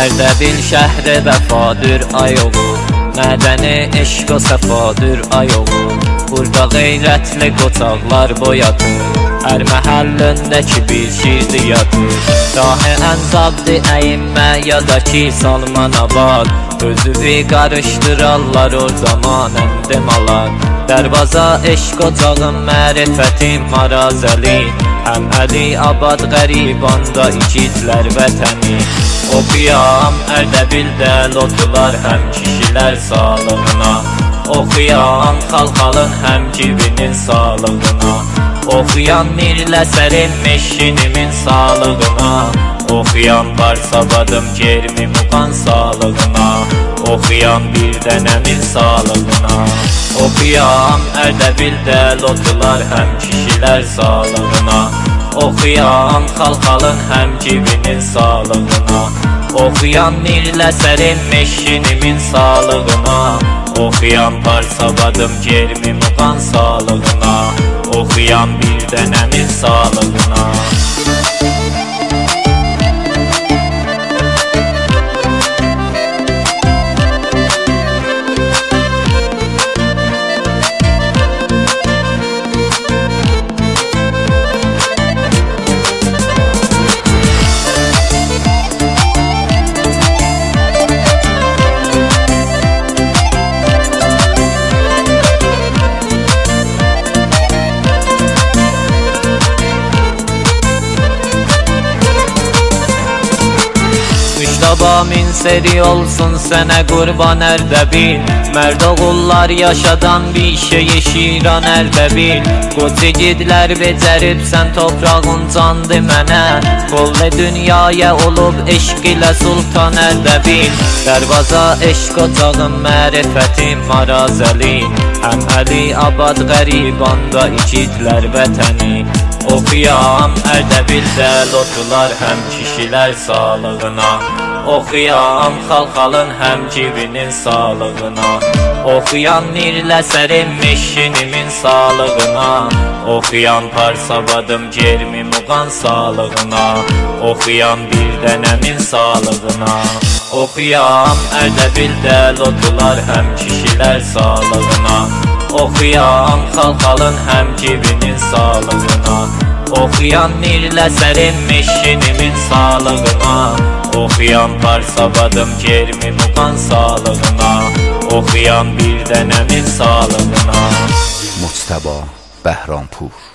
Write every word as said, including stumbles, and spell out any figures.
Ərdəbil şəhri vəfadır ay oğul, mədəni eşq o səfadır ay oğul. Burada qeyrətli qocaqlar boyatır, hər məhəllindəki bir şirdi yatır. Rahı ənsabdı əyimmə ya da ki Salman Abad, özüvi qarışdırarlar o zaman əmdimalar. Dərvaza eşq ocağın mərifətim marazəli, həm Əli Abad qəribanda ikidlər vətəni. Oxuyam Ərdəbildə lotular həm kişilər sağlığına, oxuyan xalxalın həm kibinin sağlığına, oxuyan Mirləsərin meşinimin sağlığına, oxuyan Barsabadım Kermi Muqan sağlığına, oxuyan bir dənəmin sağlığına. Oxuyam Ərdəbildə lotular həm kişilər sağlığına, oxuyan xalxalın həm kibinin sağlığına, oxuyan Mirləsərin meşinimin sağlığına, oxuyan Barsabadım Kermi Muqan sağlığına, oxuyan bir dənəmin sağlığına. Müştaba min seri olsun sənə qurban Ərdəbil, mərd oğullar yaşadan bir şey şiran Ərdəbil. Qoç igidlər becəribsən toprağın candı mənə, qollu dünyaya olub eşq ilə sultan Ərdəbil. Dərvaza eşq ocağın mərifətim marazəli, həm Əli Abad qəribanda ikidlər vətəni. Oxuyam Ərdəbildə lotular həm kişilər sağlığına, oxuyan xalxalın həm kibinin sağlığına, oxuyan Mirləsərin meşinimin sağlığına, oxuyan Parsabadım Kermi Muqan sağlığına, oxuyan bir dənəmin sağlığına. Oxuyam Ərdəbildə lotular həm kişilər sağlığına, oxuyan xalxalın həm kibinin sağlığına, oxuyan Mirləsərin meşinimin sağlığına, oxuyan Parsabadım Kermi Muqan sağlığına, oxuyan bir dənəmin sağlığına. Mujtaba Bəhrampur.